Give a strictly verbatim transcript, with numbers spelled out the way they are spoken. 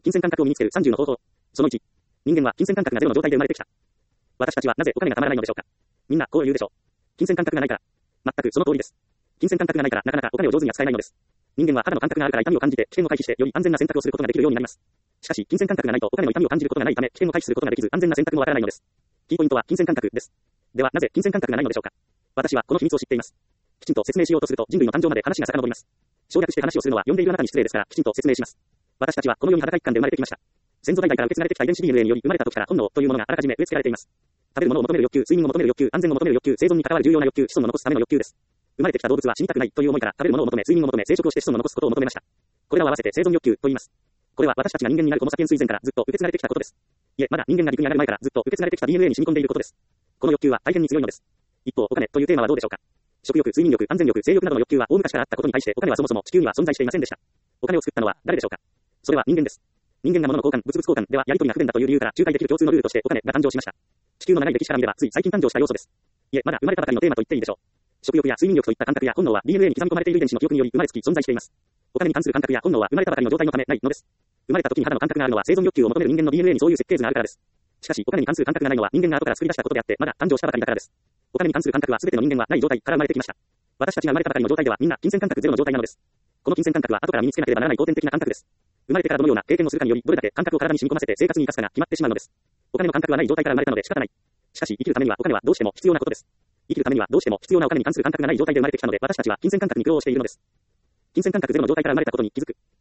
金銭感覚を身につけるさんじゅうの方法。そのいち。人間は金銭感覚がゼロの状態で生まれてきた。私たちはなぜお金がたまらないのでしょうか。みんなこう言うでしょう。金銭感覚がないから。全くその通りです。金銭感覚がないからなかなかお金を上手に扱えないのです。人間は肌の感覚があるから痛みを感じて危険を回避してより安全な選択をすることができるようになります。しかし金銭感覚がないとお金の痛みを感じることがないため危険を回避することができず安全な選択もわからないのです。キーポイントは金銭感覚です。ではなぜ金銭感覚がないのでしょうか。私はこの秘密を知っています。きちんと説明しようとすると人類の誕生まで話が遡ります。省略して話をするのは読んでいるあなたに失礼ですからきちんと説明します。私たちはこの世に裸一貫で生まれてきました。先祖代々から受け継がれてきた遺伝子 ディーエヌエー により生まれた時から本能というものがあらかじめ植え付けられています。食べるものを求める欲求、睡眠を求める欲求、安全を求める欲求、生存に関わる重要な欲求、子孫を残すための欲求です。生まれてきた動物は死にたくないという思いから食べるものを求め、睡眠を求め、生殖をして子孫を残すことを求めました。これらを合わせて生存欲求と言います。これは私たちが人間になるホモサピエンス以前からずっと受け継がれてきたことです。いえ、まだ人間が陸に上がる前からずっと受け継がれてきた ディーエヌエー に染み込んでいることです。この欲求は大変に強いのです。一方、お金というテーマはどうでしょうか。食欲、睡眠欲、安全欲、性欲などの欲求は大昔からあったことに対してお金はそもそも地球には存在していませんでした。お金を作ったのは誰でしょうか。それは人間です。人間が物の交換、物々交換ではやり取りが不便だという理由から仲介できる共通のルールとしてお金が誕生しました。地球の長い歴史から見ればつい最近誕生した要素です。いえ、まだ生まれたばかりのテーマと言っていいでしょう。食欲や睡眠欲といった感覚や本能は ディーエヌエー に刻み込まれている遺伝子の記憶により生まれつき存在しています。お金に関する感覚や本能は生まれたばかりの状態のためないのです。生まれた時に肌の感覚があるのは生存欲求を求める人間の ディーエヌエー にそういう設計図があるからです。しかし、お金に関する感覚がないのは人間が後から作り出したことであって、まだ誕生したばかりだからです。お金に関する感覚は全ての人間はない状態から生まれてきました。私たちが生まれたばかりの状態ではみんな金銭感覚ゼロの状態なのです。この金銭感覚は後から身につけなければならない後天的な感覚です。生まれてからどのような経験をするかによりどれだけ感覚を体に染み込ませて生活に生かすかが決まってしまうのです。お金の感覚はない状態から生まれたので仕方ない。しかし生きるためにはお金はどうしても必要なことです。生きるためにはどうしても必要なお金に関する感覚がない状態で生まれてきたので私たちは金銭感覚に苦労しているのです。金銭感覚ゼロの状態から生まれたことに気づく。